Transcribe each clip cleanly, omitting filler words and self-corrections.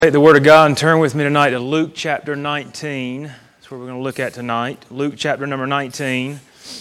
Take the Word of God and turn with me tonight to Luke chapter 19. That's where we're going to look at tonight. Luke chapter number 19.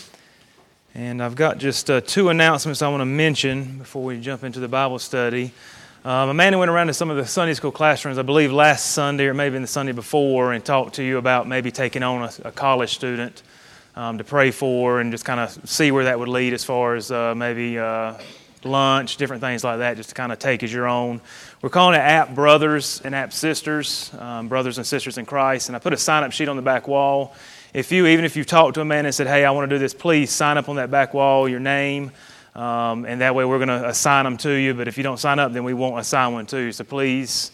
And I've got just two announcements I want to mention before we jump into the Bible study. Amanda went around to some of the Sunday school classrooms, I believe last Sunday or maybe in the Sunday before, and talked to you about maybe taking on a college student to pray for and just kind of see where that would lead as far as maybe lunch, different things like that, just to kind of take as your own. We're calling it App Brothers and App Sisters, brothers and sisters in Christ. And I put a sign-up sheet on the back wall. Even if you've talked to a man and said, hey, I want to do this, please sign up on that back wall, your name, and that way we're going to assign them to you. But if you don't sign up, then we won't assign one to you. So please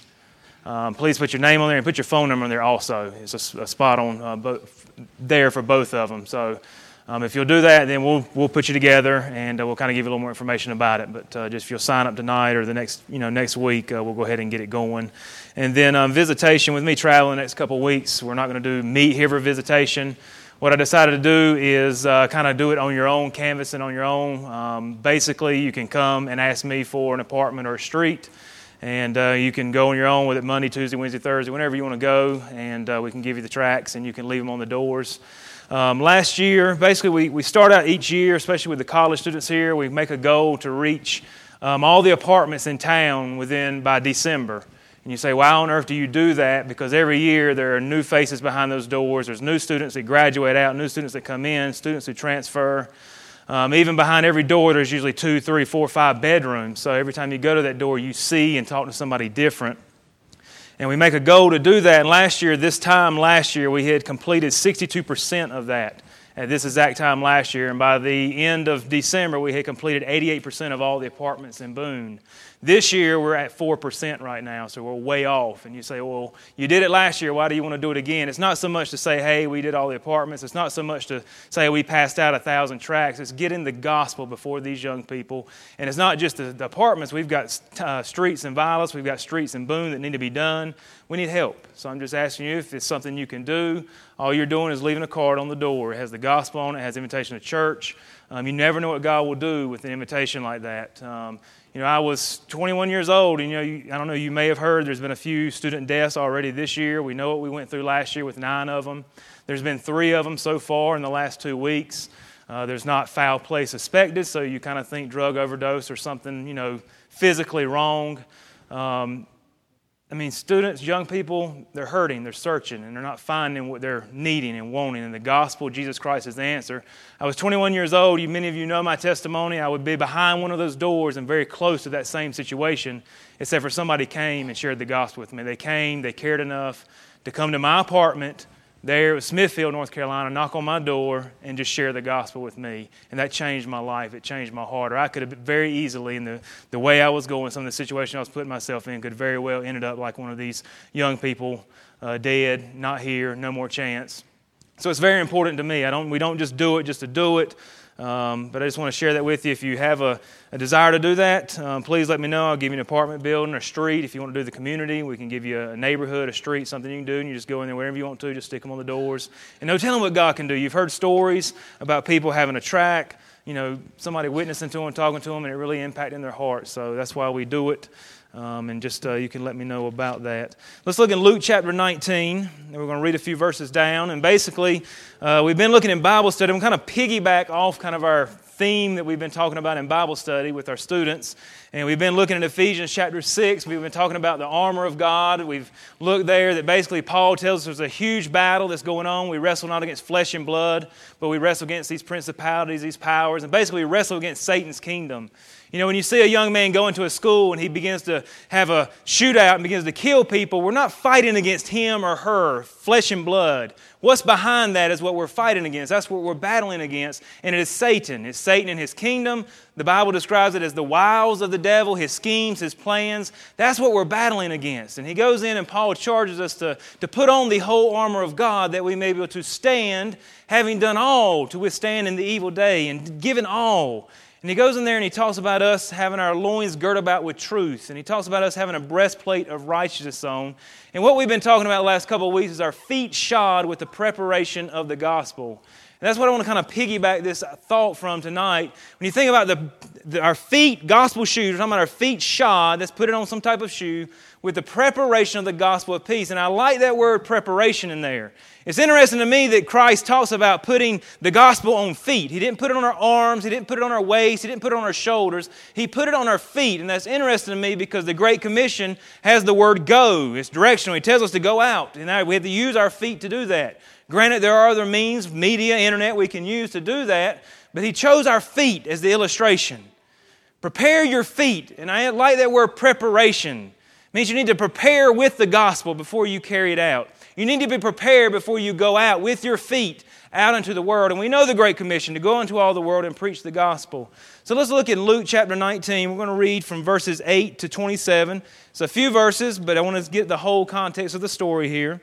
put your name on there and put your phone number on there also. It's a spot on there for both of them. So if you'll do that, then we'll put you together and we'll kind of give you a little more information about it. But just if you'll sign up tonight or the next week, we'll go ahead and get it going. And then visitation, with me traveling the next couple of weeks, we're not going to do meet here for visitation. What I decided to do is kind of do it on your own canvas and on your own. Basically, you can come and ask me for an apartment or a street. And you can go on your own with it Monday, Tuesday, Wednesday, Thursday, whenever you want to go. And we can give you the tracts and you can leave them on the doors. Last year, basically we start out each year, especially with the college students here, we make a goal to reach all the apartments in town by December. And you say, why on earth do you do that? Because every year there are new faces behind those doors. There's new students that graduate out, new students that come in, students who transfer. Even behind every door, there's usually 2, 3, 4, 5 bedrooms. So every time you go to that door, you see and talk to somebody different. And we make a goal to do that. And this time last year, we had completed 62% of that at this exact time last year. And by the end of December, we had completed 88% of all the apartments in Boone. This year, we're at 4% right now, so we're way off. And you say, well, you did it last year. Why do you want to do it again? It's not so much to say, hey, we did all the apartments. It's not so much to say we passed out 1,000 tracts. It's getting the gospel before these young people. And it's not just the apartments. We've got streets in Vilas. We've got streets in Boone that need to be done. We need help. So I'm just asking you if it's something you can do. All you're doing is leaving a card on the door. It has the gospel on it. It has invitation to church. You never know what God will do with an invitation like that. I was 21 years old, and I don't know, you may have heard there's been a few student deaths already this year. We know what we went through last year with 9 of them. There's been 3 of them so far in the last 2 weeks. There's not foul play suspected, so you kind of think drug overdose or something, physically wrong. Students, young people, they're hurting, they're searching, and they're not finding what they're needing and wanting. And the gospel, Jesus Christ, is the answer. I was 21 years old. Many of you know my testimony. I would be behind one of those doors and very close to that same situation, except for somebody came and shared the gospel with me. They came, they cared enough to come to my apartment there at Smithfield, North Carolina, knock on my door and just share the gospel with me. And that changed my life. It changed my heart. Or I could have very easily, in the way I was going, some of the situation I was putting myself in, could very well ended up like one of these young people, dead, not here, no more chance. So it's very important to me. We don't just do it just to do it. But I just want to share that with you. If you have a desire to do that, please let me know. I'll give you an apartment building or street. If you want to do the community, we can give you a neighborhood, a street, something you can do, and you just go in there wherever you want to, just stick them on the doors. And no telling what God can do. You've heard stories about people having a track, somebody witnessing to them, talking to them, and it really impacting their heart. So that's why we do it. And you can let me know about that. Let's look in Luke chapter 19, and we're going to read a few verses down. And basically, we've been looking in Bible study. We're kind of piggyback off kind of our theme that we've been talking about in Bible study with our students. And we've been looking at Ephesians chapter 6. We've been talking about the armor of God. We've looked there that basically Paul tells us there's a huge battle that's going on. We wrestle not against flesh and blood, but we wrestle against these principalities, these powers, and basically we wrestle against Satan's kingdom. When you see a young man go into a school and he begins to have a shootout and begins to kill people, we're not fighting against him or her, flesh and blood. What's behind that is what we're fighting against. That's what we're battling against, and it is Satan. It's Satan and his kingdom. The Bible describes it as the wiles of the devil, his schemes, his plans. That's what we're battling against. And he goes in and Paul charges us to put on the whole armor of God that we may be able to stand, having done all to withstand in the evil day and given all. And he goes in there and he talks about us having our loins girt about with truth. And he talks about us having a breastplate of righteousness on. And what we've been talking about the last couple of weeks is our feet shod with the preparation of the gospel. And that's what I want to kind of piggyback this thought from tonight. When you think about our feet, gospel shoes, we're talking about our feet shod, let's put it on some type of shoe, with the preparation of the gospel of peace. And I like that word preparation in there. It's interesting to me that Christ talks about putting the gospel on feet. He didn't put it on our arms. He didn't put it on our waist. He didn't put it on our shoulders. He put it on our feet. And that's interesting to me because the Great Commission has the word go. It's directional. He tells us to go out. And we have to use our feet to do that. Granted, there are other means, media, internet, we can use to do that. But He chose our feet as the illustration. Prepare your feet. And I like that word preparation. It means you need to prepare with the gospel before you carry it out. You need to be prepared before you go out with your feet out into the world. And we know the Great Commission to go into all the world and preach the gospel. So let's look at Luke chapter 19. We're going to read from verses 8 to 27. It's a few verses, but I want to get the whole context of the story here.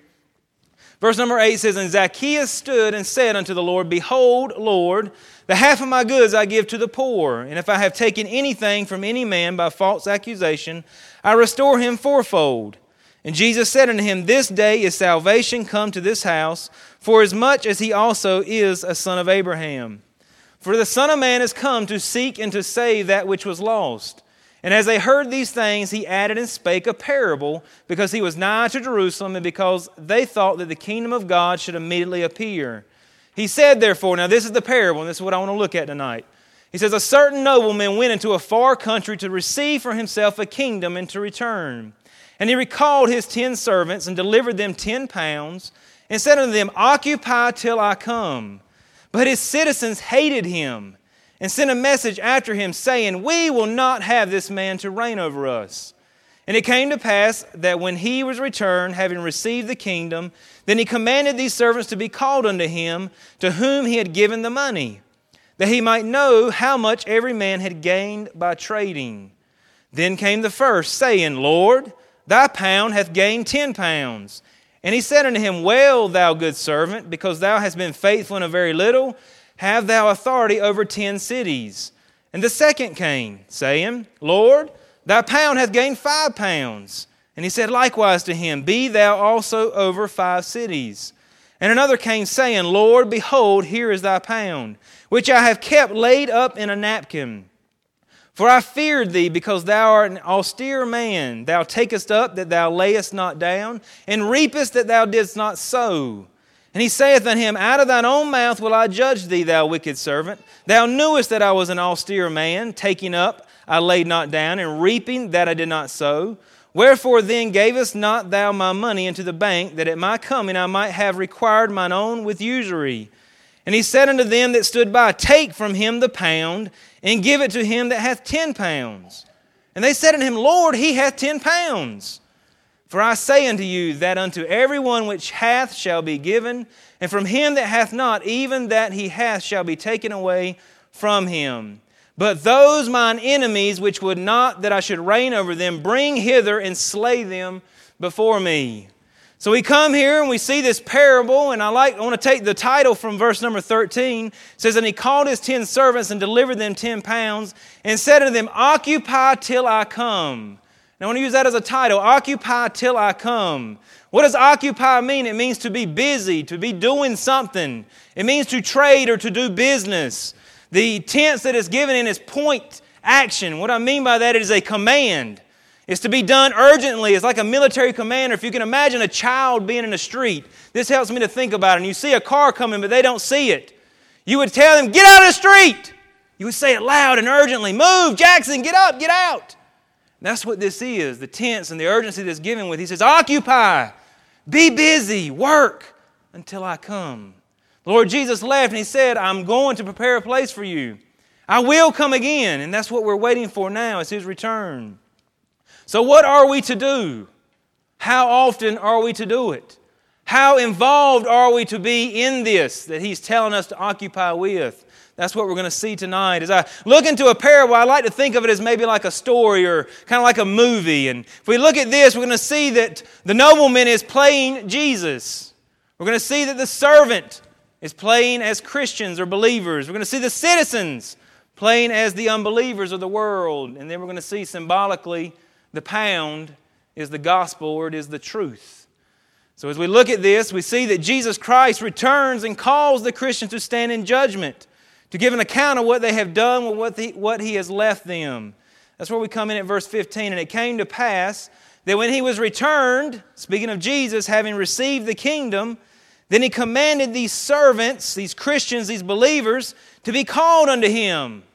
Verse number 8 says, And Zacchaeus stood and said unto the Lord, Behold, Lord, the half of my goods I give to the poor, and if I have taken anything from any man by false accusation, I restore him fourfold. And Jesus said unto him, This day is salvation come to this house, forasmuch as he also is a son of Abraham. For the Son of Man is come to seek and to save that which was lost. And as they heard these things, he added and spake a parable, because he was nigh to Jerusalem, and because they thought that the kingdom of God should immediately appear. He said, therefore, now this is the parable, and this is what I want to look at tonight. He says, A certain nobleman went into a far country to receive for himself a kingdom and to return. And he recalled his 10 servants and delivered them 10 pounds, and said unto them, Occupy till I come. But his citizens hated him, and sent a message after him, saying, We will not have this man to reign over us. And it came to pass that when he was returned, having received the kingdom, then he commanded these servants to be called unto him, to whom he had given the money, that he might know how much every man had gained by trading. Then came the first, saying, Lord, thy pound hath gained 10 pounds. And he said unto him, Well, thou good servant, because thou hast been faithful in a very little, have thou authority over 10 cities. And the second came, saying, Lord, thy pound hath gained 5 pounds. And he said likewise to him, Be thou also over 5 cities. And another came, saying, Lord, behold, here is thy pound, which I have kept laid up in a napkin. For I feared thee, because thou art an austere man. Thou takest up that thou layest not down, and reapest that thou didst not sow. And he saith unto him, Out of thine own mouth will I judge thee, thou wicked servant. Thou knewest that I was an austere man, taking up, I laid not down, and reaping that I did not sow. Wherefore then gavest not thou my money into the bank, that at my coming I might have required mine own with usury? And he said unto them that stood by, Take from him the pound, and give it to him that hath 10 pounds. And they said unto him, Lord, he hath 10 pounds. For I say unto you, that unto every one which hath shall be given, and from him that hath not, even that he hath shall be taken away from him. But those mine enemies which would not that I should reign over them, bring hither and slay them before me. So we come here and we see this parable, and I want to take the title from verse number 13. It says, And he called his 10 servants and delivered them 10 pounds, and said unto them, Occupy till I come. And I want to use that as a title, Occupy till I come. What does occupy mean? It means to be busy, to be doing something. It means to trade or to do business. The tense that is given in is point action. What I mean by that, it is a command. It's to be done urgently. It's like a military commander. If you can imagine a child being in the street, this helps me to think about it. And you see a car coming, but they don't see it. You would tell them, Get out of the street! You would say it loud and urgently, Move, Jackson, get up, get out! And that's what this is, the tense and the urgency that's given with. He says, Occupy, be busy, work until I come. The Lord Jesus left and He said, I'm going to prepare a place for you. I will come again. And that's what we're waiting for now, is His return. So what are we to do? How often are we to do it? How involved are we to be in this that He's telling us to occupy with? That's what we're going to see tonight. As I look into a parable, I like to think of it as maybe like a story or kind of like a movie. And if we look at this, we're going to see that the nobleman is playing Jesus. We're going to see that the servant is playing as Christians or believers. We're going to see the citizens playing as the unbelievers of the world. And then we're going to see symbolically the pound is the gospel, or it is the truth. So as we look at this, we see that Jesus Christ returns and calls the Christians to stand in judgment, to give an account of what they have done with what He has left them. That's where we come in at verse 15. And it came to pass that when He was returned, speaking of Jesus, having received the kingdom, then He commanded these servants, these Christians, these believers, to be called unto Him,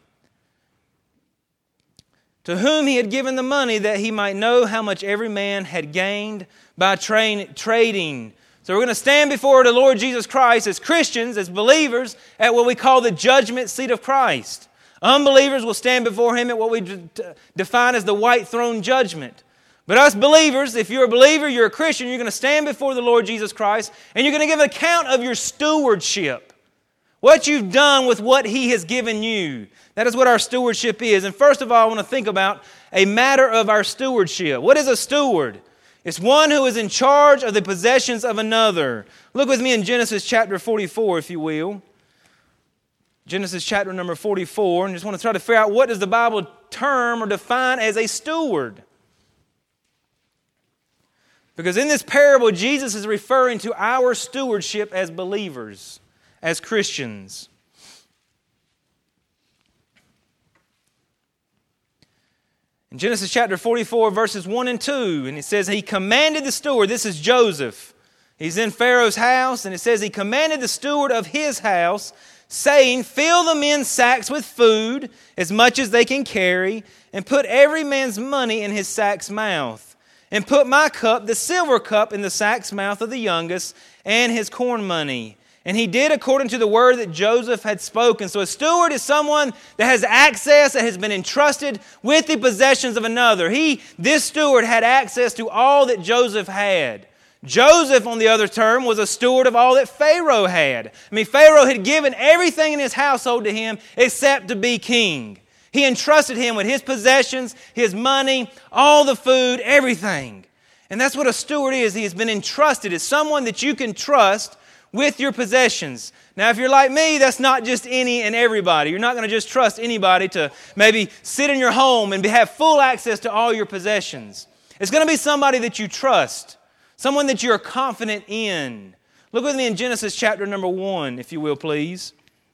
to whom He had given the money that He might know how much every man had gained by trading. So we're going to stand before the Lord Jesus Christ as Christians, as believers, at what we call the judgment seat of Christ. Unbelievers will stand before Him at what we define as the white throne judgment. But us believers, if you're a believer, you're a Christian, you're going to stand before the Lord Jesus Christ and you're going to give an account of your stewardship. What you've done with what He has given you. That is what our stewardship is. And first of all, I want to think about a matter of our stewardship. What is a steward? It's one who is in charge of the possessions of another. Look with me in Genesis chapter 44, if you will. Genesis chapter number 44. And just want to try to figure out, what does the Bible term or define as a steward? Because in this parable, Jesus is referring to our stewardship as believers, as Christians. In Genesis chapter 44, verses 1 and 2, and it says, He commanded the steward, this is Joseph. He's in Pharaoh's house, and it says, He commanded the steward of his house, saying, Fill the men's sacks with food, as much as they can carry, and put every man's money in his sack's mouth. And put my cup, the silver cup, in the sack's mouth of the youngest, and his corn money. And he did according to the word that Joseph had spoken. So a steward is someone that has access, that has been entrusted with the possessions of another. This steward had access to all that Joseph had. Joseph, on the other term, was a steward of all that Pharaoh had. Pharaoh had given everything in his household to him except to be king. He entrusted him with his possessions, his money, all the food, everything. And that's what a steward is. He has been entrusted. It's someone that you can trust with your possessions. Now, if you're like me, that's not just any and everybody. You're not going to just trust anybody to maybe sit in your home and have full access to all your possessions. It's going to be somebody that you trust, someone that you're confident in. Look with me in Genesis chapter number 1, if you will, please.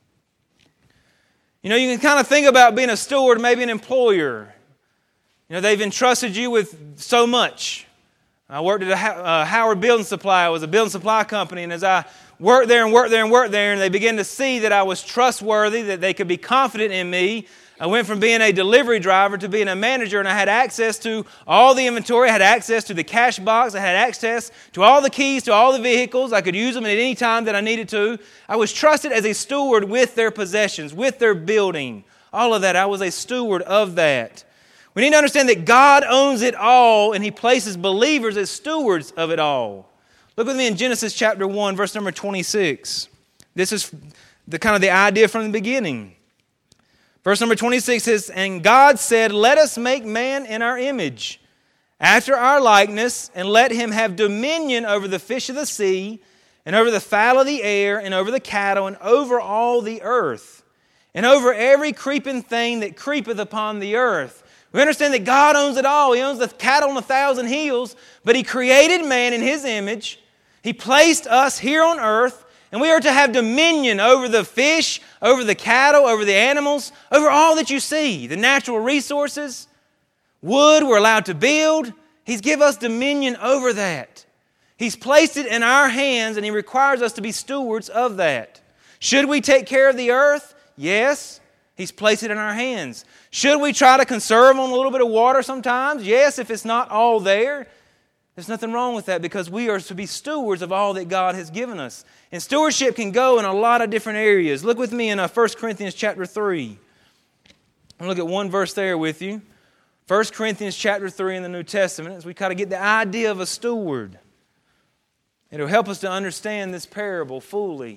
You can kind of think about being a steward, maybe an employer. They've entrusted you with so much. I worked at Howard Building Supply. It was a building supply company, and as I worked there, and they began to see that I was trustworthy, that they could be confident in me, I went from being a delivery driver to being a manager, and I had access to all the inventory. I had access to the cash box. I had access to all the keys to all the vehicles. I could use them at any time that I needed to. I was trusted as a steward with their possessions, with their building. All of that. I was a steward of that. We need to understand that God owns it all, and He places believers as stewards of it all. Look with me in Genesis chapter 1, verse number 26. This is the idea from the beginning. Verse number 26 says, And God said, Let us make man in our image, after our likeness, and let him have dominion over the fish of the sea, and over the fowl of the air, and over the cattle, and over all the earth, and over every creeping thing that creepeth upon the earth. We understand that God owns it all. He owns the cattle on 1,000 hills, but He created man in His image. He placed us here on earth, and we are to have dominion over the fish, over the cattle, over the animals, over all that you see, the natural resources. Wood, we're allowed to build. He's given us dominion over that. He's placed it in our hands, and He requires us to be stewards of that. Should we take care of the earth? Yes. He's placed it in our hands. Should we try to conserve on a little bit of water sometimes? Yes, if it's not all there. There's nothing wrong with that, because we are to be stewards of all that God has given us. And stewardship can go in a lot of different areas. Look with me in 1 Corinthians chapter 3. I'll look at one verse there with you. 1 Corinthians chapter 3 in the New Testament, as we kind of get the idea of a steward. It'll help us to understand this parable fully.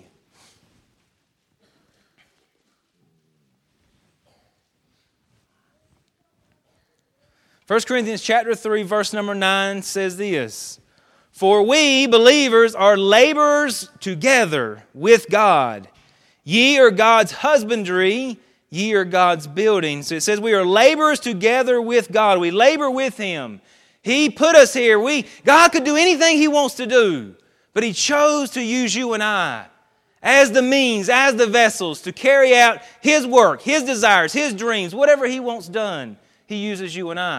1 Corinthians chapter 3, verse number 9 says this, For we, believers, are laborers together with God. Ye are God's husbandry, ye are God's building. So it says we are laborers together with God. We labor with Him. He put us here. God could do anything He wants to do, but He chose to use you and I as the means, as the vessels to carry out His work, His desires, His dreams, whatever He wants done. He uses you and I.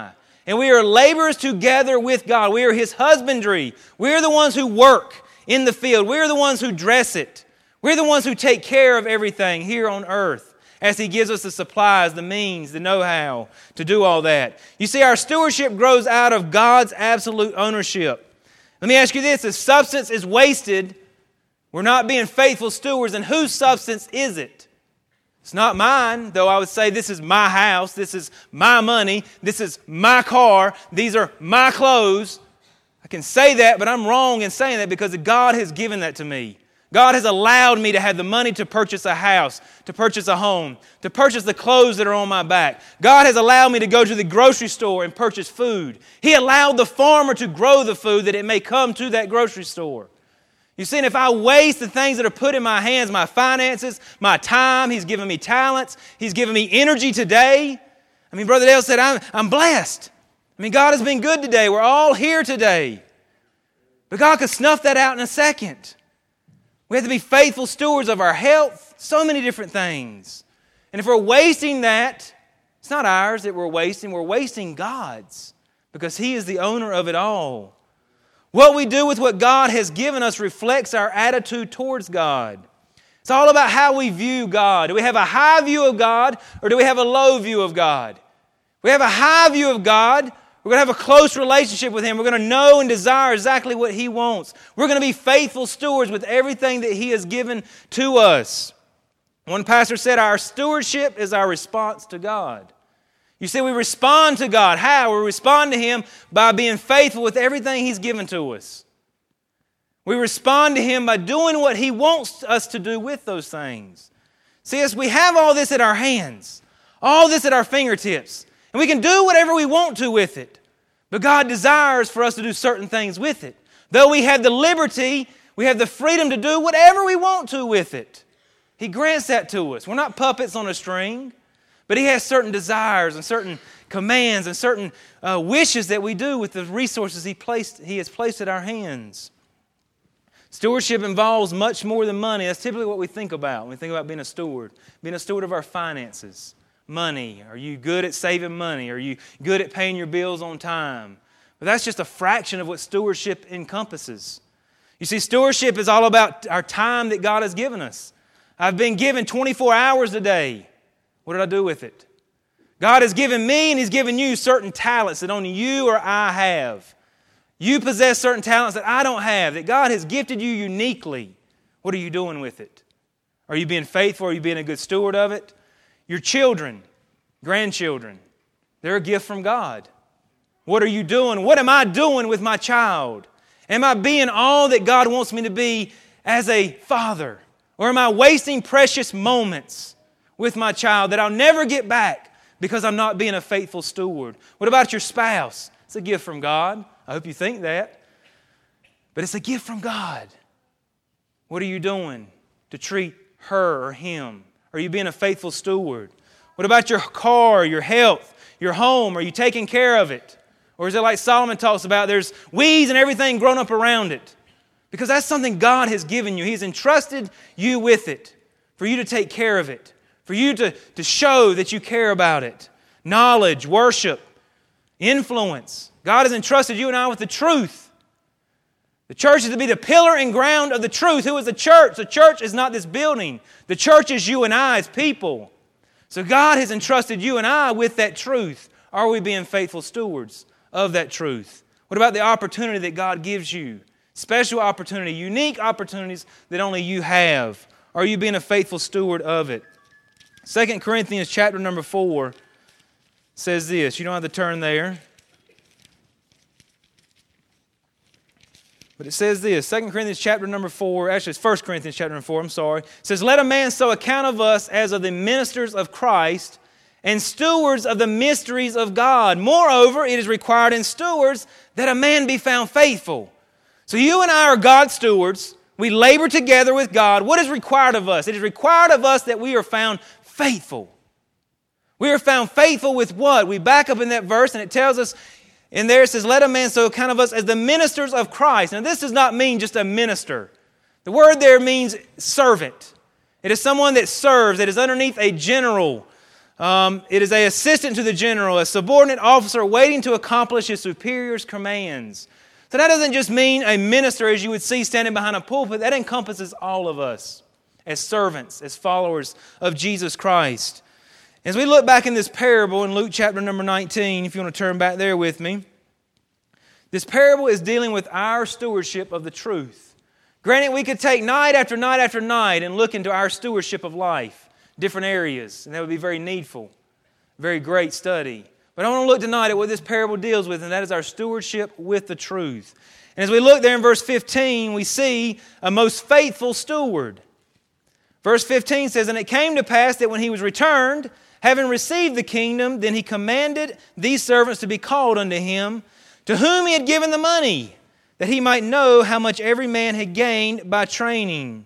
And we are laborers together with God. We are His husbandry. We are the ones who work in the field. We are the ones who dress it. We're the ones who take care of everything here on earth as He gives us the supplies, the means, the know-how to do all that. You see, our stewardship grows out of God's absolute ownership. Let me ask you this. If substance is wasted, we're not being faithful stewards, and whose substance is it? It's not mine, though I would say this is my house, this is my money, this is my car, these are my clothes. I can say that, but I'm wrong in saying that because God has given that to me. God has allowed me to have the money to purchase a house, to purchase a home, to purchase the clothes that are on my back. God has allowed me to go to the grocery store and purchase food. He allowed the farmer to grow the food that it may come to that grocery store. You see, and if I waste the things that are put in my hands, my finances, my time, He's given me talents, He's given me energy today. I mean, Brother Dale said, I'm blessed. I mean, God has been good today. We're all here today. But God could snuff that out in a second. We have to be faithful stewards of our health, so many different things. And if we're wasting that, it's not ours that we're wasting God's, because He is the owner of it all. What we do with what God has given us reflects our attitude towards God. It's all about how we view God. Do we have a high view of God, or do we have a low view of God? If we have a high view of God, we're going to have a close relationship with Him. We're going to know and desire exactly what He wants. We're going to be faithful stewards with everything that He has given to us. One pastor said, our stewardship is our response to God. You see, we respond to God. How? We respond to Him by being faithful with everything He's given to us. We respond to Him by doing what He wants us to do with those things. See, as we have all this at our hands, all this at our fingertips, and we can do whatever we want to with it. But God desires for us to do certain things with it. Though we have the liberty, we have the freedom to do whatever we want to with it. He grants that to us. We're not puppets on a string. But He has certain desires and certain commands and certain wishes that we do with the resources He has placed at our hands. Stewardship involves much more than money. That's typically what we think about when we think about being a steward of our finances. Money. Are you good at saving money? Are you good at paying your bills on time? But that's just a fraction of what stewardship encompasses. You see, stewardship is all about our time that God has given us. I've been given 24 hours a day. What did I do with it? God has given me and He's given you certain talents that only you or I have. You possess certain talents that I don't have, that God has gifted you uniquely. What are you doing with it? Are you being faithful? Are you being a good steward of it? Your children, grandchildren, they're a gift from God. What are you doing? What am I doing with my child? Am I being all that God wants me to be as a father? Or am I wasting precious moments with my child that I'll never get back because I'm not being a faithful steward? What about your spouse? It's a gift from God. I hope you think that. But it's a gift from God. What are you doing to treat her or him? Are you being a faithful steward? What about your car, your health, your home? Are you taking care of it? Or is it like Solomon talks about, there's weeds and everything grown up around it? Because that's something God has given you. He's entrusted you with it for you to take care of it, for you to show that you care about it. Knowledge, worship, influence. God has entrusted you and I with the truth. The church is to be the pillar and ground of the truth. Who is the church? The church is not this building. The church is you and I as people. So God has entrusted you and I with that truth. Are we being faithful stewards of that truth? What about the opportunity that God gives you? Special opportunity, unique opportunities that only you have. Are you being a faithful steward of it? 2 Corinthians chapter number 4 says this. You don't have to turn there. But it says this, 2 Corinthians chapter number 4, actually it's 1 Corinthians chapter number 4, it says, let a man so account of us as of the ministers of Christ and stewards of the mysteries of God. Moreover, it is required in stewards that a man be found faithful. So you and I are God's stewards. We labor together with God. What is required of us? It is required of us that we are found faithful. We are found faithful with what? We back up in that verse and it tells us, in there it says, let a man so account of us as the ministers of Christ. Now this does not mean just a minister. The word there means servant. It is someone that serves, that is underneath a general, It is an assistant to the general, a subordinate officer waiting to accomplish his superior's commands. So that doesn't just mean a minister as you would see standing behind a pulpit. That encompasses all of us as servants, as followers of Jesus Christ. As we look back in this parable in Luke chapter number 19, if you want to turn back there with me, this parable is dealing with our stewardship of the truth. Granted, we could take night after night after night and look into our stewardship of life, different areas, and that would be very needful, very great study. But I want to look tonight at what this parable deals with, and that is our stewardship with the truth. And as we look there in verse 15, we see a most faithful steward. Verse 15 says, "And it came to pass that when he was returned, having received the kingdom, then he commanded these servants to be called unto him, to whom he had given the money, that he might know how much every man had gained by trading.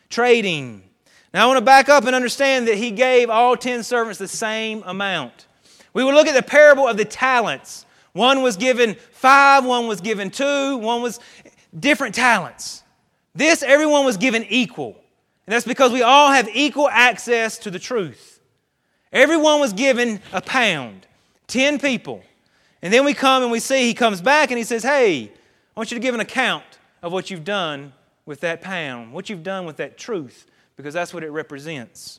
Now I want to back up and understand that he gave all 10 servants the same amount. We will look at the parable of the talents. One was given 5, one was given 2, one was different talents. This, everyone was given equal. And that's because we all have equal access to the truth. Everyone was given a pound, 10 people. And then we come and we see he comes back and he says, hey, I want you to give an account of what you've done with that pound, what you've done with that truth, because that's what it represents.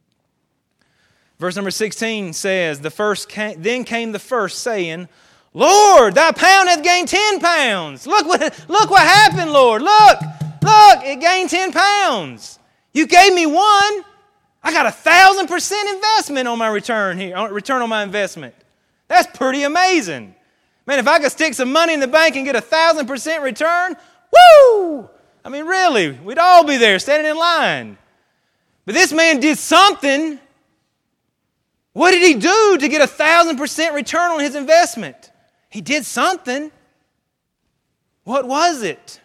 Verse number 16 says, Then came the first, saying, Lord, thy pound hath gained 10 pounds. Look what happened, Lord. Look, it gained 10 pounds. You gave me one. I got 1,000% investment on my return on my investment. That's pretty amazing. Man, if I could stick some money in the bank and get 1,000% return, woo! I mean, really, we'd all be there standing in line. But this man did something. What did he do to get 1,000% return on his investment? He did something. What was it?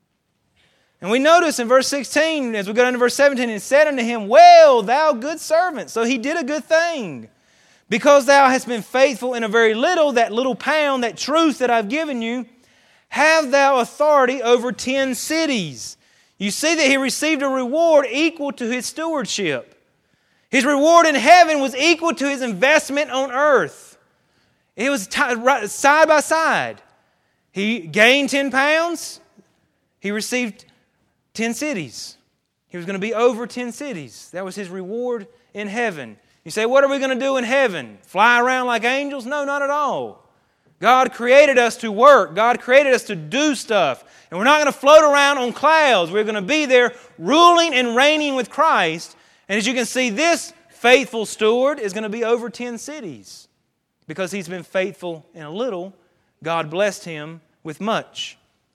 And we notice in verse 16, as we go down to verse 17, it said unto him, Well, thou good servant. So he did a good thing. Because thou hast been faithful in a very little, that little pound, that truth that I've given you, have thou authority over 10 cities. You see that he received a reward equal to his stewardship. His reward in heaven was equal to his investment on earth. It was side by side. He gained 10 pounds. He received 10 cities. He was going to be over 10 cities. That was his reward in heaven. You say, what are we going to do in heaven? Fly around like angels? No, not at all. God created us to work. God created us to do stuff. And we're not going to float around on clouds. We're going to be there ruling and reigning with Christ. And as you can see, this faithful steward is going to be over 10 cities. Because he's been faithful in a little, God blessed him with much.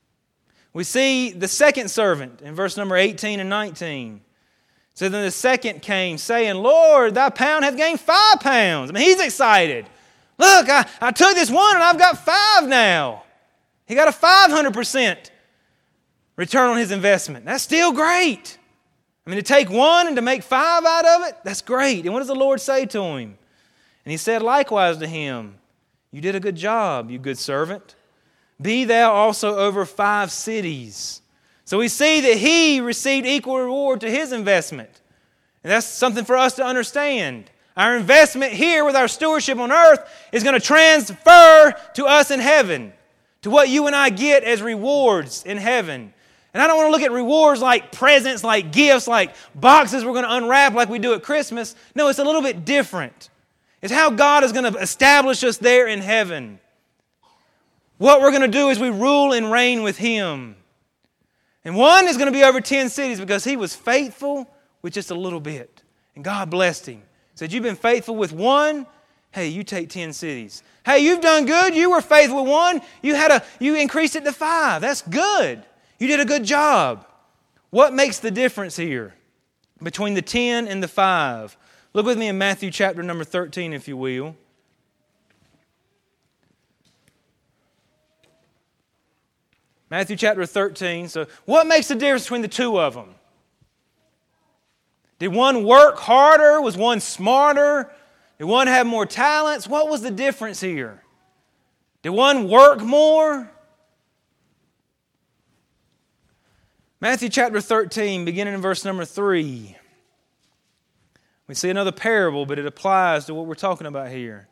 We see the second servant in verse number 18 and 19. So then the second came, saying, Lord, thy pound hath gained 5 pounds. I mean, he's excited. Look, I took this one and I've got 5 now. He got a 500% return on his investment. That's still great. I mean, to take one and to make 5 out of it, that's great. And what does the Lord say to him? And he said likewise to him, You did a good job, you good servant. Be thou also over 5 cities. So we see that he received equal reward to his investment. And that's something for us to understand. Our investment here with our stewardship on earth is going to transfer to us in heaven, to what you and I get as rewards in heaven. And I don't want to look at rewards like presents, like gifts, like boxes we're going to unwrap like we do at Christmas. No, it's a little bit different. It's how God is going to establish us there in heaven. What we're going to do is we rule and reign with Him. And one is going to be over 10 cities because he was faithful with just a little bit. And God blessed him. He said, you've been faithful with one, hey, you take 10 cities. Hey, you've done good. You were faithful with one. You increased it to 5. That's good. You did a good job. What makes the difference here between the 10 and the 5? Look with me in Matthew chapter number 13, if you will. Matthew chapter 13. So what makes the difference between the two of them? Did one work harder? Was one smarter? Did one have more talents? What was the difference here? Did one work more? Matthew chapter 13, beginning in verse number 3. We see another parable, but it applies to what we're talking about here.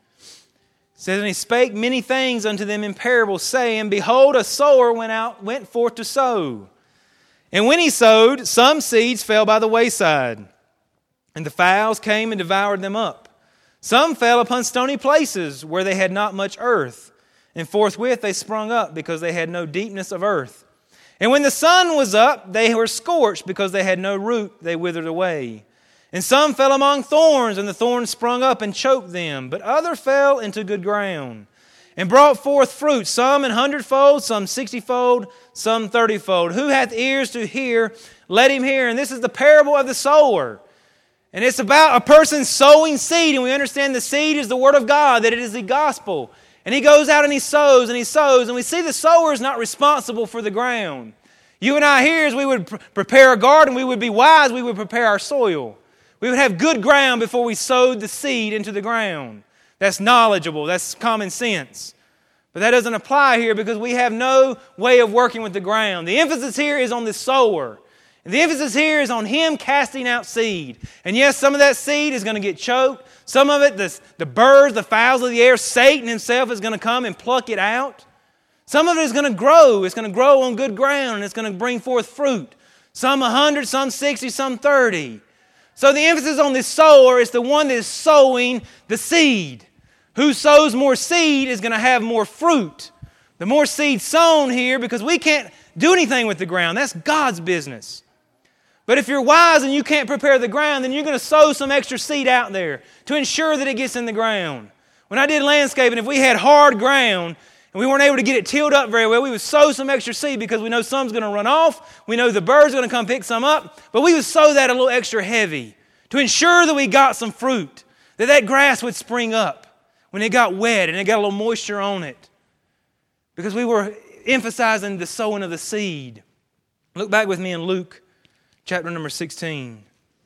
It says, and he spake many things unto them in parables, saying, Behold, a sower went forth to sow. And when he sowed, some seeds fell by the wayside, and the fowls came and devoured them up. Some fell upon stony places, where they had not much earth, and forthwith they sprung up, because they had no deepness of earth. And when the sun was up, they were scorched, because they had no root, they withered away. And some fell among thorns, and the thorns sprung up and choked them. But other fell into good ground, and brought forth fruit, some 100-fold, some 60-fold, some 30-fold. Who hath ears to hear, let him hear. And this is the parable of the sower. And it's about a person sowing seed, and we understand the seed is the Word of God, that it is the gospel. And he goes out and he sows, and we see the sower is not responsible for the ground. You and I here, as we would prepare a garden, we would be wise, we would prepare our soil. We would have good ground before we sowed the seed into the ground. That's knowledgeable. That's common sense. But that doesn't apply here because we have no way of working with the ground. The emphasis here is on the sower. And the emphasis here is on him casting out seed. And yes, some of that seed is going to get choked. Some of it, the birds, the fowls of the air, Satan himself is going to come and pluck it out. Some of it is going to grow. It's going to grow on good ground, and it's going to bring forth fruit. Some 100, some 60, some 30. So the emphasis on this sower is the one that is sowing the seed. Who sows more seed is going to have more fruit. The more seed sown here, because we can't do anything with the ground. That's God's business. But if you're wise and you can't prepare the ground, then you're going to sow some extra seed out there to ensure that it gets in the ground. When I did landscaping, if we had hard ground and we weren't able to get it tilled up very well, we would sow some extra seed because we know some's going to run off. We know the birds are going to come pick some up. But we would sow that a little extra heavy to ensure that we got some fruit, that grass would spring up when it got wet and it got a little moisture on it. Because we were emphasizing the sowing of the seed. Look back with me in Luke chapter number 16.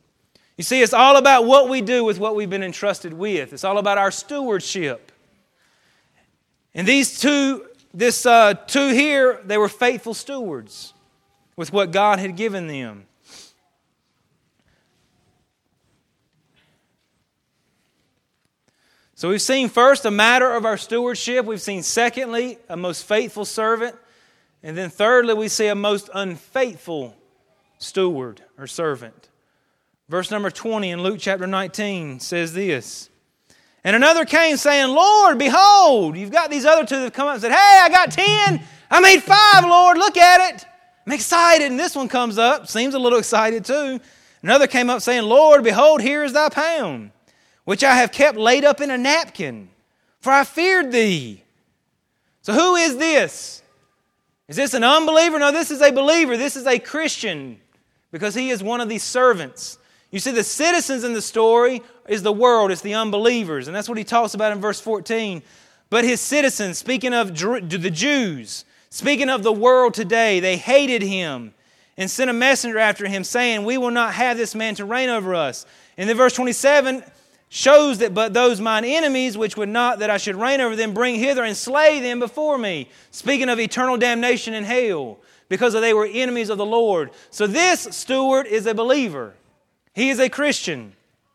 You see, it's all about what we do with what we've been entrusted with. It's all about our stewardship. And these two here, they were faithful stewards with what God had given them. So we've seen first a matter of our stewardship. We've seen secondly a most faithful servant. And then thirdly we see a most unfaithful steward or servant. Verse number 20 in Luke chapter 19 says this. And another came saying, Lord, behold, you've got these other two that have come up and said, hey, I got 10. I made 5, Lord. Look at it. I'm excited. And this one comes up, seems a little excited too. Another came up saying, Lord, behold, here is thy pound, which I have kept laid up in a napkin, for I feared thee. So who is this? Is this an unbeliever? No, this is a believer. This is a Christian, because he is one of these servants. You see, the citizens in the story is the world, it's the unbelievers. And that's what he talks about in verse 14. But his citizens, speaking of the Jews, speaking of the world today, they hated him and sent a messenger after him, saying, we will not have this man to reign over us. And then verse 27 shows that, but those mine enemies, which would not that I should reign over them, bring hither and slay them before me. Speaking of eternal damnation in hell, because they were enemies of the Lord. So this steward is a believer. He is a Christian.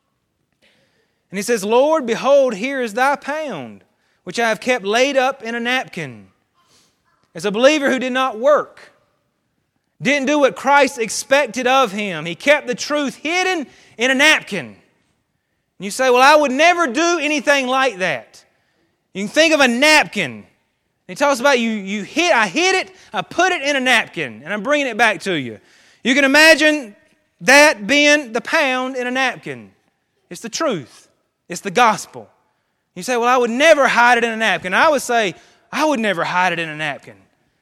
And he says, Lord, behold, here is thy pound, which I have kept laid up in a napkin. As a believer who did not work, didn't do what Christ expected of him. He kept the truth hidden in a napkin. And you say, well, I would never do anything like that. You can think of a napkin. He talks about I hid it, I put it in a napkin, and I'm bringing it back to you. You can imagine that being the pound in a napkin. It's the truth. It's the gospel. You say, well, I would never hide it in a napkin. I would say, I would never hide it in a napkin.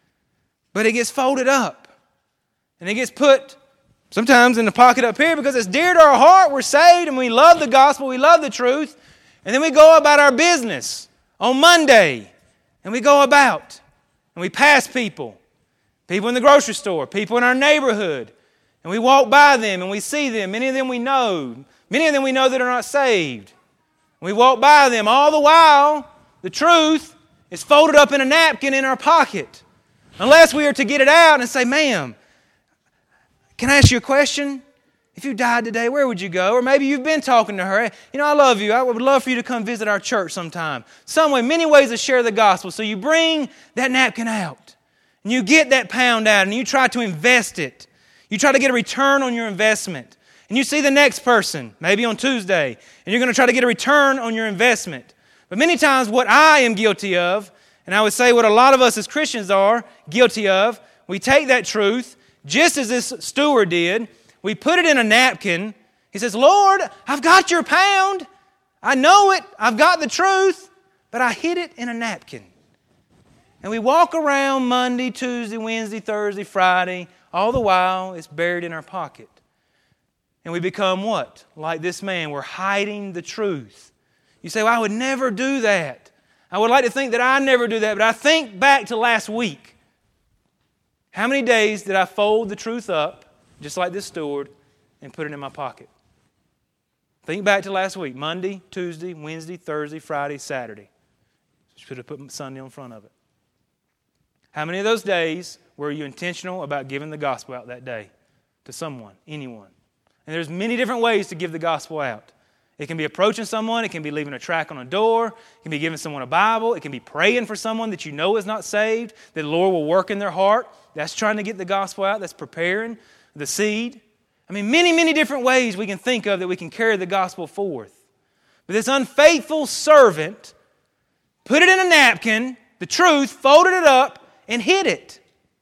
But it gets folded up. And it gets put sometimes in the pocket up here because it's dear to our heart. We're saved and we love the gospel. We love the truth. And then we go about our business on Monday. And we go about. And we pass people. People in the grocery store. People in our neighborhood. And we walk by them and we see them. Many of them we know. Many of them we know that are not saved. We walk by them. All the while, the truth is folded up in a napkin in our pocket. Unless we are to get it out and say, ma'am, can I ask you a question? If you died today, where would you go? Or maybe you've been talking to her. I love you. I would love for you to come visit our church sometime. Some way, many ways to share the gospel. So you bring that napkin out, and you get that pound out, and you try to invest it. You try to get a return on your investment. And you see the next person, maybe on Tuesday, and you're going to try to get a return on your investment. But many times what I am guilty of, and I would say what a lot of us as Christians are guilty of, we take that truth, just as this steward did, we put it in a napkin. He says, Lord, I've got your pound. I know it. I've got the truth. But I hid it in a napkin. And we walk around Monday, Tuesday, Wednesday, Thursday, Friday. All the while, it's buried in our pocket. And we become what? Like this man. We're hiding the truth. You say, well, I would never do that. I would like to think that I never do that. But I think back to last week. How many days did I fold the truth up, just like this steward, and put it in my pocket? Think back to last week. Monday, Tuesday, Wednesday, Thursday, Friday, Saturday. Should have put Sunday on front of it. How many of those days were you intentional about giving the gospel out that day to someone, anyone? And there's many different ways to give the gospel out. It can be approaching someone. It can be leaving a tract on a door. It can be giving someone a Bible. It can be praying for someone that you know is not saved, that the Lord will work in their heart. That's trying to get the gospel out. That's preparing the seed. Many, many different ways we can think of that we can carry the gospel forth. But this unfaithful servant put it in a napkin, the truth, folded it up, and hid it.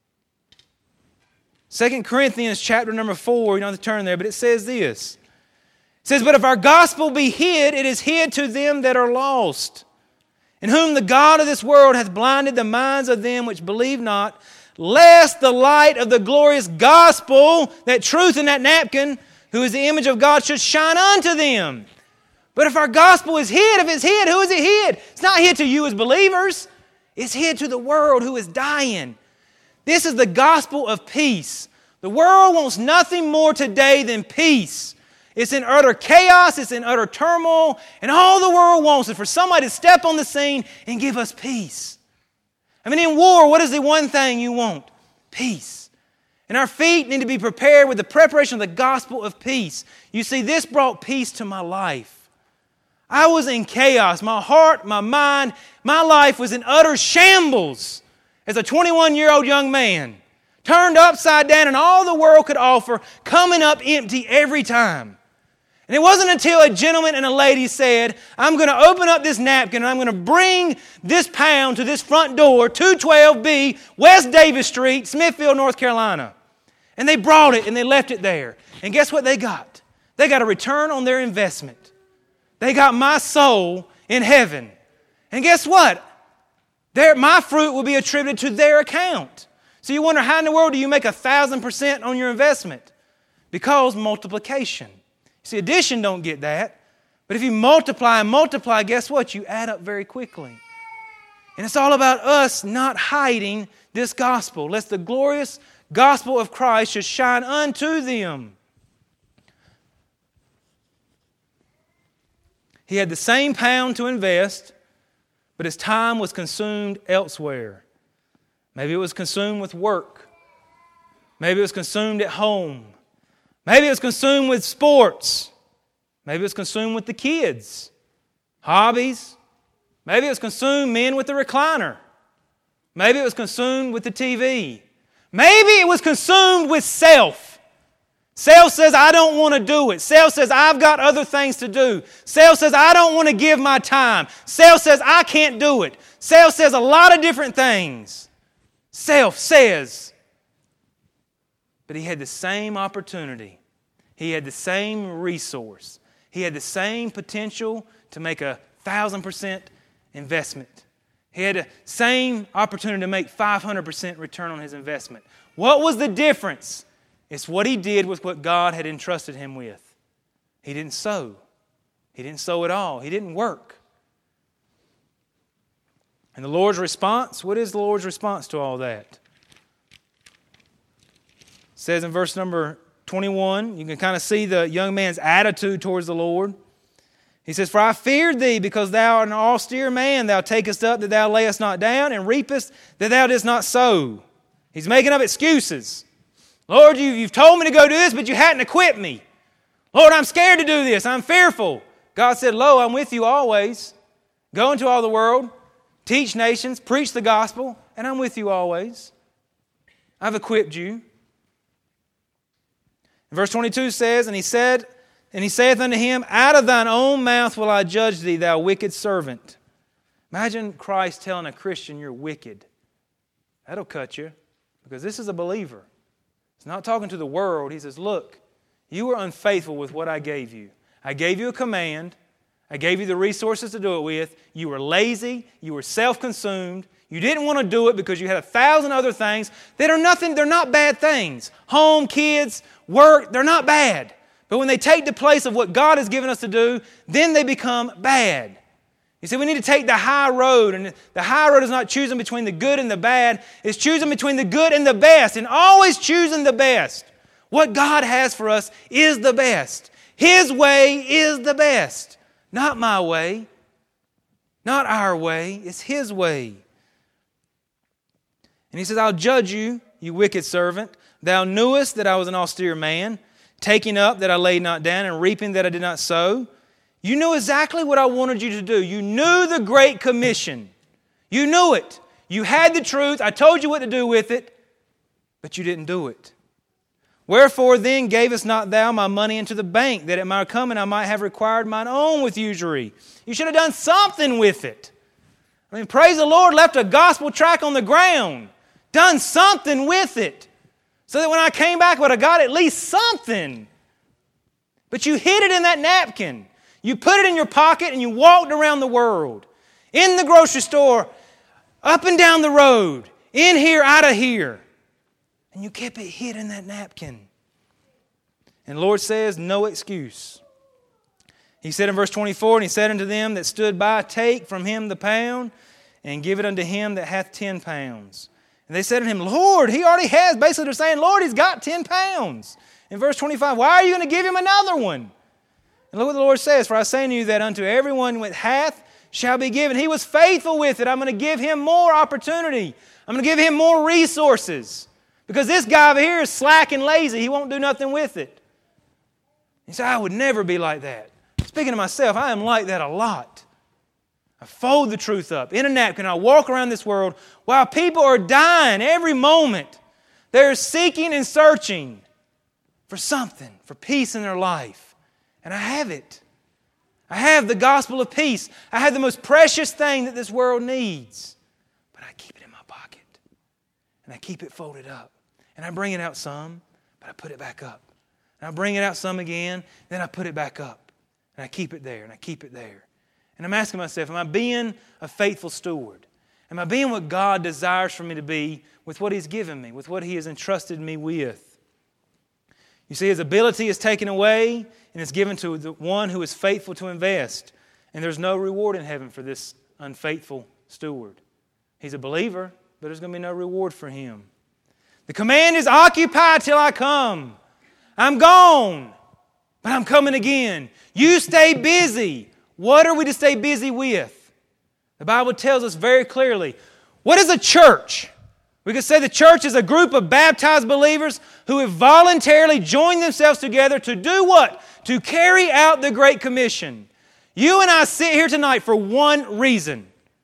2 Corinthians chapter number 4, you don't have to turn there, but it says this. It says, but if our gospel be hid, it is hid to them that are lost, in whom the God of this world hath blinded the minds of them which believe not, lest the light of the glorious gospel, that truth in that napkin, who is the image of God, should shine unto them. But if our gospel is hid, if it's hid, who is it hid? It's not hid to you as believers. It's hid to the world who is dying. This is the gospel of peace. The world wants nothing more today than peace. It's in utter chaos, it's in utter turmoil, and all the world wants is for somebody to step on the scene and give us peace. In war, what is the one thing you want? Peace. And our feet need to be prepared with the preparation of the gospel of peace. You see, this brought peace to my life. I was in chaos. My heart, my mind, my life was in utter shambles as a 21-year-old young man, turned upside down, and all the world could offer coming up empty every time. And it wasn't until a gentleman and a lady said, I'm going to open up this napkin and I'm going to bring this pound to this front door, 212B, West Davis Street, Smithfield, North Carolina. And they brought it and they left it there. And guess what they got? They got a return on their investment. They got my soul in heaven. And guess what? My fruit will be attributed to their account. So you wonder, how in the world do you make 1,000% on your investment? Because multiplication. See, addition don't get that. But if you multiply and multiply, guess what? You add up very quickly. And it's all about us not hiding this gospel, lest the glorious gospel of Christ should shine unto them. He had the same pound to invest, but his time was consumed elsewhere. Maybe it was consumed with work. Maybe it was consumed at home. Maybe it was consumed with sports. Maybe it was consumed with the kids. Hobbies. Maybe it was consumed, men, with the recliner. Maybe it was consumed with the TV. Maybe it was consumed with self. Self says, I don't want to do it. Self says, I've got other things to do. Self says, I don't want to give my time. Self says, I can't do it. Self says a lot of different things. Self says. But he had the same opportunity. He had the same resource. He had the same potential to make 1,000% investment. He had the same opportunity to make 500% return on his investment. What was the difference? It's what he did with what God had entrusted him with. He didn't sow. He didn't sow at all. He didn't work. And the Lord's response, what is the Lord's response to all that? It says in verse number 21, you can kind of see the young man's attitude towards the Lord. He says, for I feared thee, because thou art an austere man. Thou takest up that thou layest not down, and reapest that thou didst not sow. He's making up excuses. Lord, you've told me to go do this, but you hadn't equipped me. Lord, I'm scared to do this. I'm fearful. God said, lo, I'm with you always. Go into all the world, teach nations, preach the gospel, and I'm with you always. I've equipped you. Verse 22 says, And he saith unto him, Out of thine own mouth will I judge thee, thou wicked servant. Imagine Christ telling a Christian you're wicked. That'll cut you, because this is a believer. He's not talking to the world. He says, look, you were unfaithful with what I gave you. I gave you a command. I gave you the resources to do it with. You were lazy. You were self-consumed. You didn't want to do it because you had 1,000 other things that are nothing. They're not bad things. Home, kids, work, they're not bad. But when they take the place of what God has given us to do, then they become bad. You see, we need to take the high road, and the high road is not choosing between the good and the bad. It's choosing between the good and the best, and always choosing the best. What God has for us is the best. His way is the best. Not my way. Not our way. It's His way. And He says, I'll judge you, you wicked servant. Thou knewest that I was an austere man, taking up that I laid not down, and reaping that I did not sow. You knew exactly what I wanted you to do. You knew the Great Commission. You knew it. You had the truth. I told you what to do with it, but you didn't do it. Wherefore then gavest not thou my money into the bank, that at my coming I might have required mine own with usury? You should have done something with it. I mean, praise the Lord, left a gospel tract on the ground. Done something with it. So that when I came back, I would have got at least something. But you hid it in that napkin. You put it in your pocket and you walked around the world. In the grocery store, up and down the road, in here, out of here. And you kept it hid in that napkin. And the Lord says, no excuse. He said in verse 24, And He said unto them that stood by, Take from him the pound, and give it unto him that hath 10 pounds. And they said unto him, Lord, he already has. Basically they're saying, Lord, he's got 10 pounds. In verse 25, why are you going to give him another one? And look what the Lord says, For I say unto you that unto everyone which hath shall be given. He was faithful with it. I'm going to give him more opportunity. I'm going to give him more resources. Because this guy over here is slack and lazy. He won't do nothing with it. He said, I would never be like that. Speaking of myself, I am like that a lot. I fold the truth up in a napkin. I walk around this world while people are dying every moment. They're seeking and searching for something, for peace in their life. And I have it. I have the gospel of peace. I have the most precious thing that this world needs. But I keep it in my pocket. And I keep it folded up. And I bring it out some, but I put it back up. And I bring it out some again, then I put it back up. And I keep it there, and I keep it there. And I'm asking myself, am I being a faithful steward? Am I being what God desires for me to be with what He's given me, with what He has entrusted me with? You see, His ability is taken away and is given to the one who is faithful to invest. And there's no reward in heaven for this unfaithful steward. He's a believer, but there's going to be no reward for him. The command is occupy till I come. I'm gone, but I'm coming again. You stay busy. What are we to stay busy with? The Bible tells us very clearly. What is a church? We could say the church is a group of baptized believers who have voluntarily joined themselves together to do what? To carry out the Great Commission. You and I sit here tonight for one reason.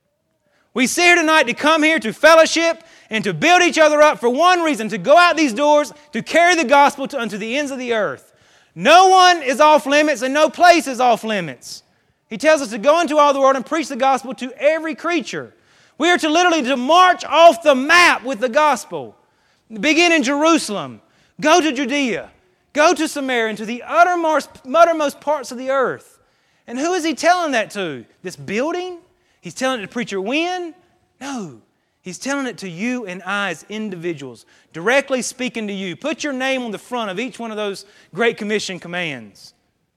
We sit here tonight to come here to fellowship and to build each other up for one reason, to go out these doors, to carry the gospel unto the ends of the earth. No one is off limits and no place is off limits. He tells us to go into all the world and preach the gospel to every creature. We are to literally to march off the map with the gospel. Begin in Jerusalem. Go to Judea. Go to Samaria and to the uttermost parts of the earth. And who is He telling that to? This building? He's telling it to Preacher Wynn? No. He's telling it to you and I as individuals. Directly speaking to you. Put your name on the front of each one of those Great Commission commands.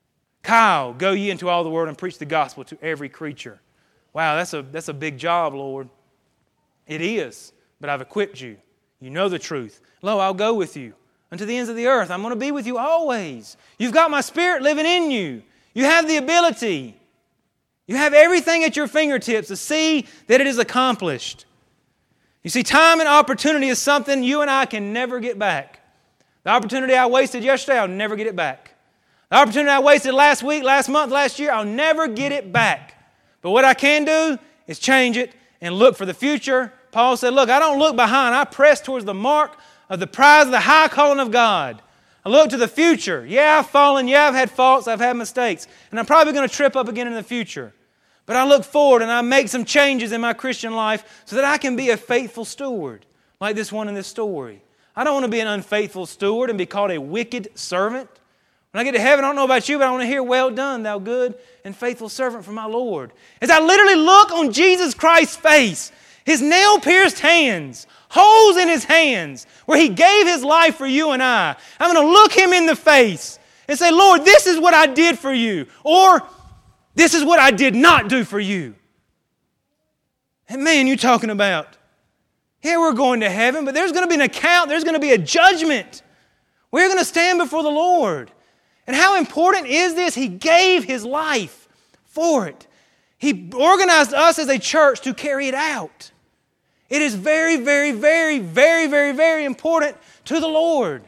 Kyle, go ye into all the world and preach the gospel to every creature. Wow, that's a big job, Lord. It is, but I've equipped you. You know the truth. Lo, I'll go with you unto the ends of the earth. I'm going to be with you always. You've got my Spirit living in you. You have the ability. You have everything at your fingertips to see that it is accomplished. You see, time and opportunity is something you and I can never get back. The opportunity I wasted yesterday, I'll never get it back. The opportunity I wasted last week, last month, last year, I'll never get it back. But what I can do is change it and look for the future. Paul said, look, I don't look behind. I press towards the mark of the prize of the high calling of God. I look to the future. Yeah, I've fallen. Yeah, I've had faults. I've had mistakes. And I'm probably going to trip up again in the future. But I look forward and I make some changes in my Christian life so that I can be a faithful steward like this one in this story. I don't want to be an unfaithful steward and be called a wicked servant. When I get to heaven, I don't know about you, but I want to hear, well done, thou good and faithful servant from my Lord. As I literally look on Jesus Christ's face, His nail-pierced hands, holes in His hands, where He gave His life for you and I'm going to look Him in the face and say, Lord, this is what I did for you. Or, this is what I did not do for you. And man, you talking about, yeah, we're going to heaven, but there's going to be an account, there's going to be a judgment. We're going to stand before the Lord. And how important is this? He gave His life for it. He organized us as a church to carry it out. It is very, very, very, very, very, very important to the Lord.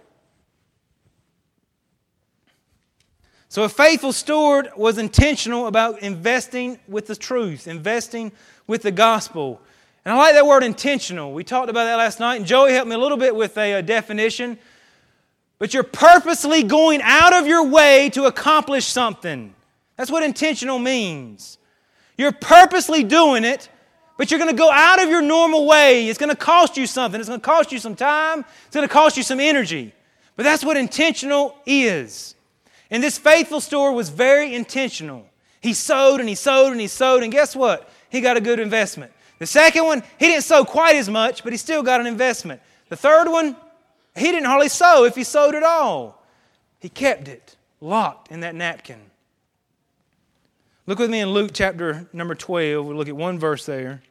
So a faithful steward was intentional about investing with the truth, investing with the gospel. And I like that word intentional. We talked about that last night, and Joey helped me a little bit with a definition. But you're purposely going out of your way to accomplish something. That's what intentional means. You're purposely doing it, but you're going to go out of your normal way. It's going to cost you something. It's going to cost you some time. It's going to cost you some energy. But that's what intentional is. And this faithful steward was very intentional. He sowed and he sowed and he sowed, and guess what? He got a good investment. The second one, he didn't sow quite as much, but he still got an investment. The third one, he didn't hardly sow if he sowed at all. He kept it locked in that napkin. Look with me in Luke chapter number 12. We'll look at one verse there.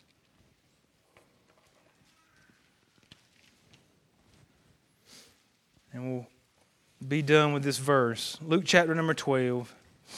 And we'll be done with this verse. Luke chapter number 12.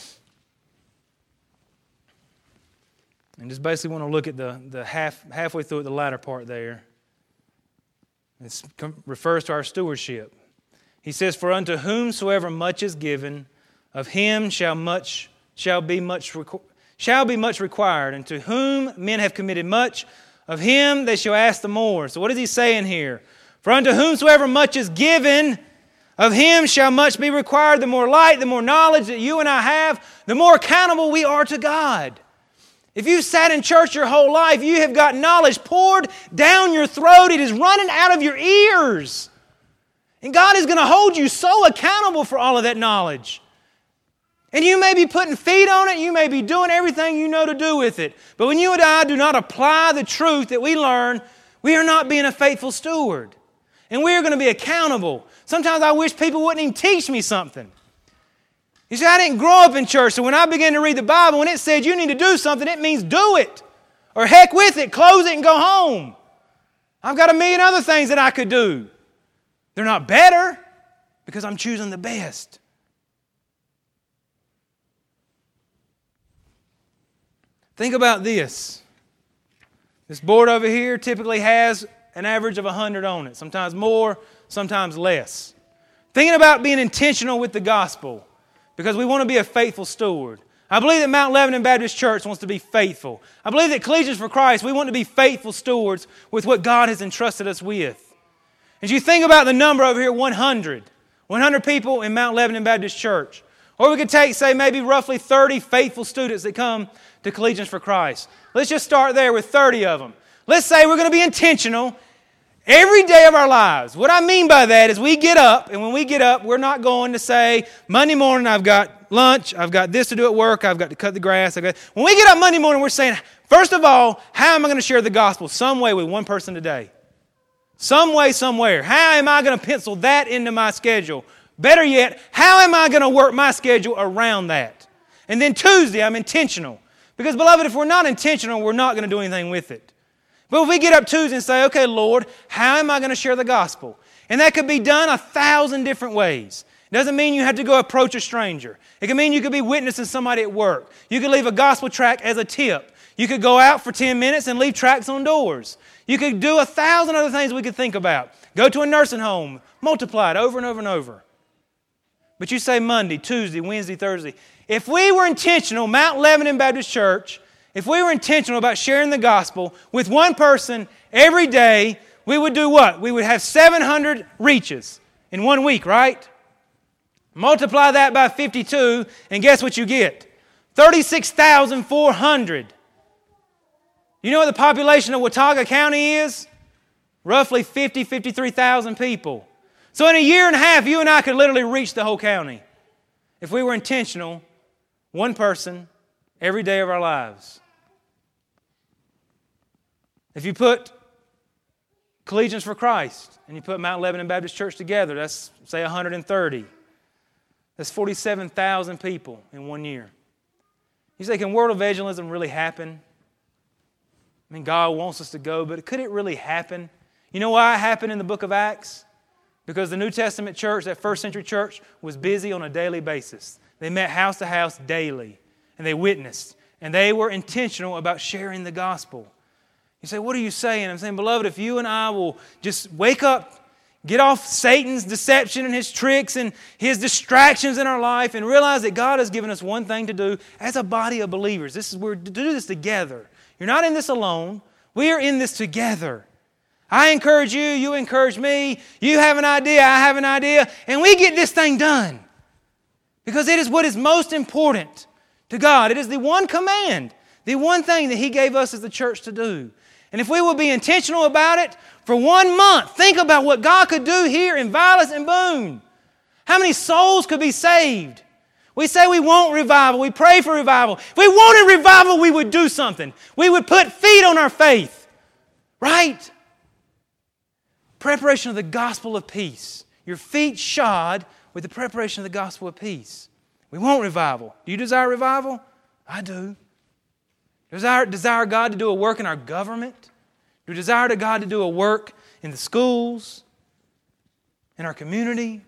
And just basically want to look at the halfway through at the latter part there. It refers to our stewardship. He says, "For unto whomsoever much is given, of him shall be much required. And to whom men have committed much, of him they shall ask the more." So what is he saying here? For unto whomsoever much is given, of him shall much be required. The more light, the more knowledge that you and I have, the more accountable we are to God. If you've sat in church your whole life, you have got knowledge poured down your throat. It is running out of your ears. And God is going to hold you so accountable for all of that knowledge. And you may be putting feet on it. You may be doing everything you know to do with it. But when you and I do not apply the truth that we learn, we are not being a faithful steward. And we are going to be accountable. Sometimes I wish people wouldn't even teach me something. You see, I didn't grow up in church, so when I began to read the Bible, when it said you need to do something, it means do it. Or heck with it, close it and go home. I've got a million other things that I could do. They're not better because I'm choosing the best. Think about this. This board over here typically has an average of 100 on it. Sometimes more, sometimes less. Thinking about being intentional with the gospel because we want to be a faithful steward. I believe that Mount Lebanon Baptist Church wants to be faithful. I believe that Collegians for Christ, we want to be faithful stewards with what God has entrusted us with. As you think about the number over here, 100 people in Mount Lebanon Baptist Church. Or we could take, say, maybe roughly 30 faithful students that come to Collegians for Christ. Let's just start there with 30 of them. Let's say we're going to be intentional every day of our lives. What I mean by that is we get up, and when we get up, we're not going to say, Monday morning I've got lunch, I've got this to do at work, I've got to cut the grass. When we get up Monday morning, we're saying, first of all, how am I going to share the gospel? Some way with one person today. Some way, somewhere. How am I going to pencil that into my schedule? Better yet, how am I going to work my schedule around that? And then Tuesday, I'm intentional. Because, beloved, if we're not intentional, we're not going to do anything with it. But if we get up Tuesday and say, okay, Lord, how am I going to share the gospel? And that could be done 1,000 different ways. It doesn't mean you have to go approach a stranger. It can mean you could be witnessing somebody at work. You could leave a gospel tract as a tip. You could go out for 10 minutes and leave tracts on doors. You could do 1,000 other things we could think about. Go to a nursing home. Multiply it over and over and over. But you say Monday, Tuesday, Wednesday, Thursday. If we were intentional, Mount Lebanon Baptist Church, if we were intentional about sharing the gospel with one person every day, we would do what? We would have 700 reaches in 1 week, right? Multiply that by 52, and guess what you get? 36,400. You know what the population of Watauga County is? Roughly 53,000 people. So in a year and a half, you and I could literally reach the whole county if we were intentional, one person, every day of our lives. If you put Collegians for Christ and you put Mount Lebanon Baptist Church together, that's, say, 130. That's 47,000 people in 1 year. You say, can world evangelism really happen? I mean, God wants us to go, but could it really happen? You know why it happened in the book of Acts? Because the New Testament church, that first century church, was busy on a daily basis. They met house to house daily, and they witnessed, and they were intentional about sharing the gospel. You say, what are you saying? I'm saying, beloved, if you and I will just wake up, get off Satan's deception and his tricks and his distractions in our life and realize that God has given us one thing to do as a body of believers. We're to do this together. You're not in this alone. We are in this together. I encourage you, you encourage me, you have an idea, I have an idea, and we get this thing done. Because it is what is most important to God. It is the one command, the one thing that He gave us as the church to do. And if we will be intentional about it for 1 month, think about what God could do here in Vilas and Boone. How many souls could be saved? We say we want revival. We pray for revival. If we wanted revival, we would do something. We would put feet on our faith. Right? Preparation of the gospel of peace. Your feet shod with the preparation of the gospel of peace. We want revival. Do you desire revival? I do. Desire God to do a work in our government? Do we desire God to do a work in the schools, in our community?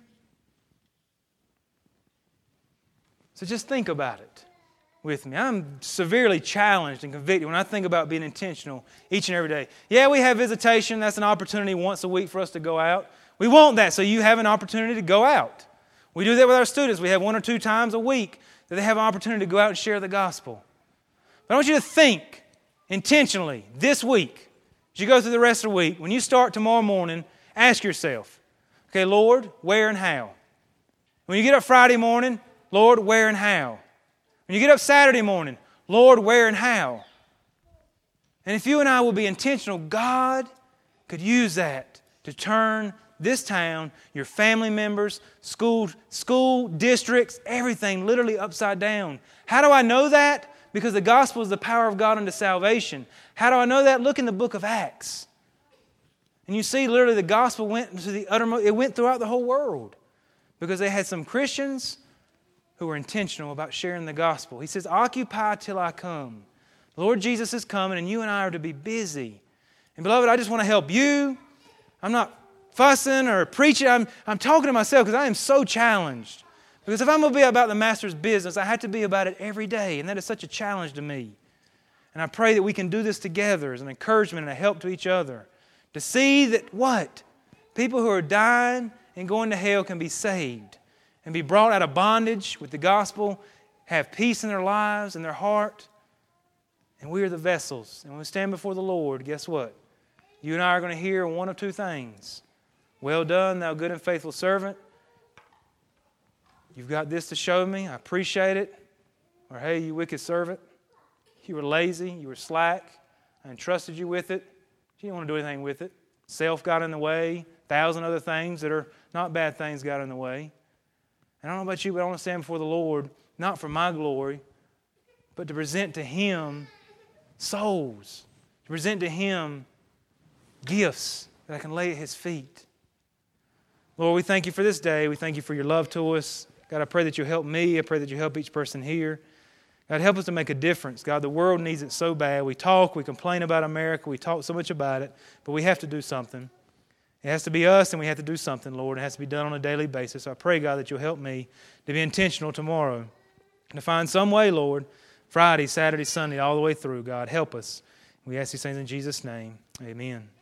So just think about it with me. I'm severely challenged and convicted when I think about being intentional each and every day. Yeah, we have visitation. That's an opportunity once a week for us to go out. We want that, so you have an opportunity to go out. We do that with our students. We have 1 or 2 times a week that they have an opportunity to go out and share the gospel. But I want you to think intentionally this week, as you go through the rest of the week, when you start tomorrow morning, ask yourself, okay, Lord, where and how? When you get up Friday morning, Lord, where and how? When you get up Saturday morning, Lord, where and how? And if you and I will be intentional, God could use that to turn this town, your family members, school districts, everything literally upside down. How do I know that? Because the gospel is the power of God unto salvation. How do I know that? Look in the book of Acts. And you see literally the gospel went into the uttermost, it went throughout the whole world. Because they had some Christians who were intentional about sharing the gospel. He says, occupy till I come. The Lord Jesus is coming and you and I are to be busy. And beloved, I just want to help you. I'm not fussing or preaching. I'm talking to myself because I am so challenged. Because if I'm going to be about the Master's business, I have to be about it every day. And that is such a challenge to me. And I pray that we can do this together as an encouragement and a help to each other. To see that what? People who are dying and going to hell can be saved. And be brought out of bondage with the gospel. Have peace in their lives and their heart. And we are the vessels. And when we stand before the Lord, guess what? You and I are going to hear one of 2 things. Well done, thou good and faithful servant. You've got this to show me. I appreciate it. Or, hey, you wicked servant. You were lazy. You were slack. I entrusted you with it. You didn't want to do anything with it. Self got in the way. 1,000 other things that are not bad things got in the way. And I don't know about you, but I want to stand before the Lord, not for my glory, but to present to Him souls. To present to Him gifts that I can lay at His feet. Lord, we thank You for this day. We thank You for Your love to us. God, I pray that You help me. I pray that You help each person here. God, help us to make a difference. God, the world needs it so bad. We talk, we complain about America, we talk so much about it, but we have to do something. It has to be us, and we have to do something, Lord. It has to be done on a daily basis. So I pray, God, that You'll help me to be intentional tomorrow, to find some way, Lord, Friday, Saturday, Sunday, all the way through. God, help us. We ask these things in Jesus' name. Amen.